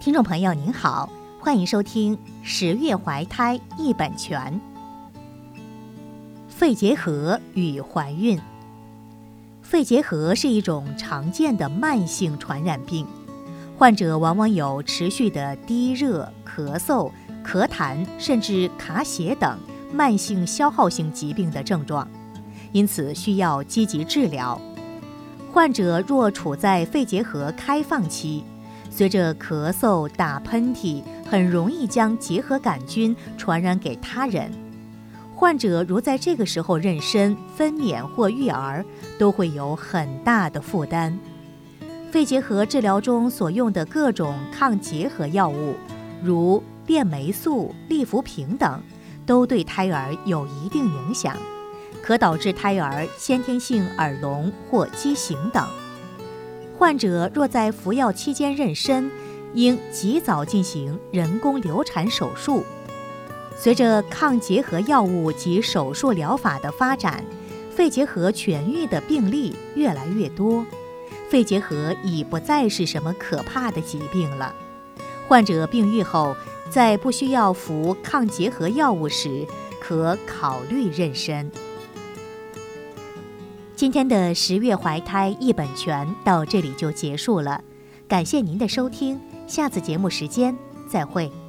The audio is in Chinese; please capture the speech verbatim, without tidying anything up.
听众朋友您好，欢迎收听十月怀胎一本全。肺结核与怀孕。肺结核是一种常见的慢性传染病，患者往往有持续的低热、咳嗽、咳痰，甚至卡血等慢性消耗性疾病的症状，因此需要积极治疗。患者若处在肺结核开放期，随着咳嗽、打喷嚏，很容易将结核杆菌传染给他人。患者如在这个时候妊娠、分娩或育儿，都会有很大的负担。肺结核治疗中所用的各种抗结核药物，如链霉素、利福平等，都对胎儿有一定影响，可导致胎儿先天性耳聋或畸形等。患者若在服药期间妊娠，应及早进行人工流产手术。随着抗结核药物及手术疗法的发展，肺结核痊愈的病例越来越多，肺结核已不再是什么可怕的疾病了。患者病愈后，在不需要服抗结核药物时，可考虑妊娠。今天的十月怀胎一本全到这里就结束了，感谢您的收听，下次节目时间再会。